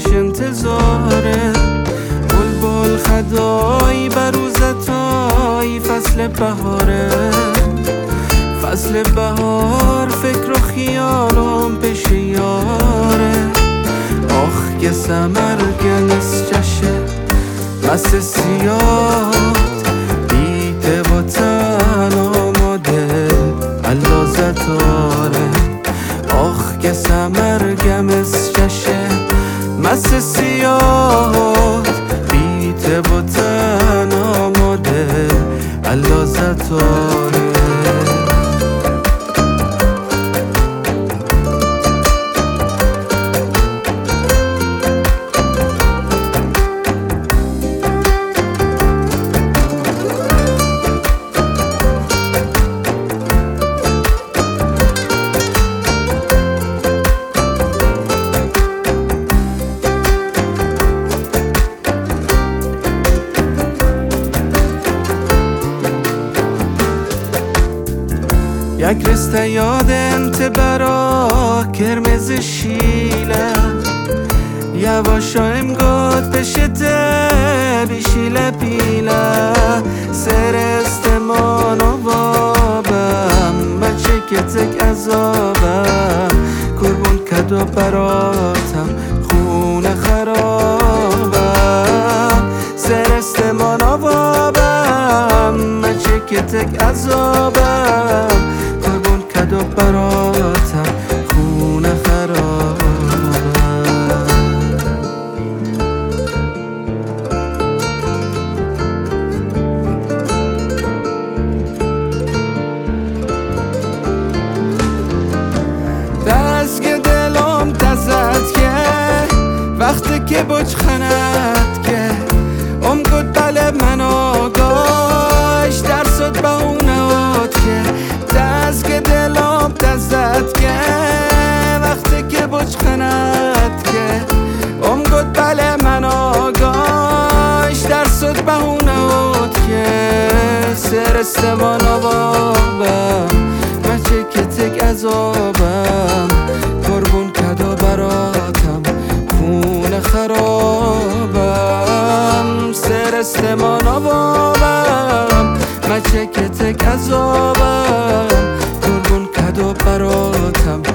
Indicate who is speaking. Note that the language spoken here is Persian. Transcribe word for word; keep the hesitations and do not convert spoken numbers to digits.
Speaker 1: همش انتظاره. بلبل خدایی بروزتایی فصل بهاره. فصل بهار فکر و خیالم پیش یاره. آخ که سمرگم از چشه مست سیاد بیته و تن آماده علازتاره. آخ که سمرگم از چشه مست سیاد بیته و تن آماده علازتاره. یک رسته یاد انت برا کرمز شیله. یواشا امگاد پشته بیشیله پیله. سر استمان و بابم بچه که تک عذابم. کربون کدو براتم خونه خرابم. سر استمان و بابم بچه که تک عذابم. کربون کدو براتم خونه خرابم. دست دلم تزد که وقتی که بچ خند که ام گود بله منو گاش در صد با اونات که. دست دلم تزد که وقتی که بچ خند که ام گود بله منو گاش در صد با اونات که. سر استمان آبابم بچه که تک عذابم. کربون کدو براتم خونه خرابم. سر استمان آبابم بچه که تک عذابم. کربون کدو براتم